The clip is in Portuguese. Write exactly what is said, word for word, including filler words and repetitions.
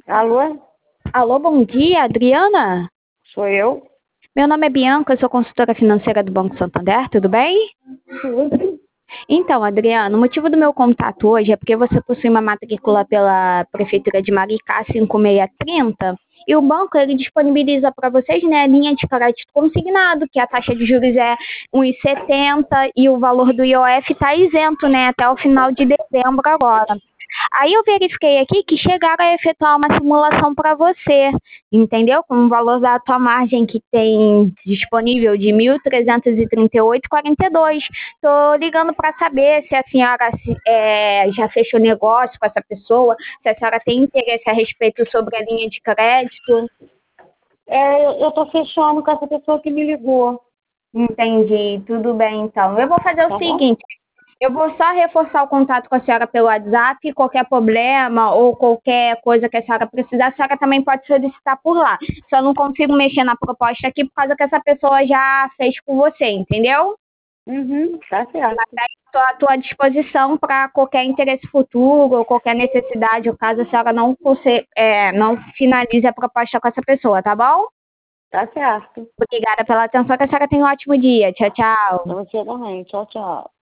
Alô? Alô, bom dia, Adriana? Sou eu? Meu nome é Bianca, eu sou consultora financeira do Banco Santander, tudo bem? Tudo. Então, Adriana, o motivo do meu contato hoje é porque você possui uma matrícula pela Prefeitura de Maricá cinco seis três zero e o banco ele disponibiliza para vocês, né, a linha de crédito consignado, que a taxa de juros é um vírgula setenta e o valor do I O F está isento, né, até o final de dezembro agora. Aí eu verifiquei aqui que chegaram a efetuar uma simulação para você, entendeu? Com o valor da tua margem que tem disponível de mil trezentos e trinta e oito vírgula quarenta e dois. Estou ligando para saber se a senhora se- é, já fechou negócio com essa pessoa, se a senhora tem interesse a respeito sobre a linha de crédito. É, eu, eu tô fechando com essa pessoa que me ligou, Entendi, tudo bem então. Eu vou fazer o tá bom? seguinte. Eu vou só reforçar o contato com a senhora pelo WhatsApp. Qualquer problema ou qualquer coisa que a senhora precisar, a senhora também pode solicitar por lá. Só não consigo mexer na proposta aqui por causa que essa pessoa já fez com você, entendeu? Uhum, tá certo. Estou à tua disposição para qualquer interesse futuro ou qualquer necessidade, ou caso a senhora não, conse- é, não finalize a proposta com essa pessoa, tá bom? Tá certo. Obrigada pela atenção, que a senhora tenha um ótimo dia. Tchau, tchau. Pra você também. Tchau, tchau.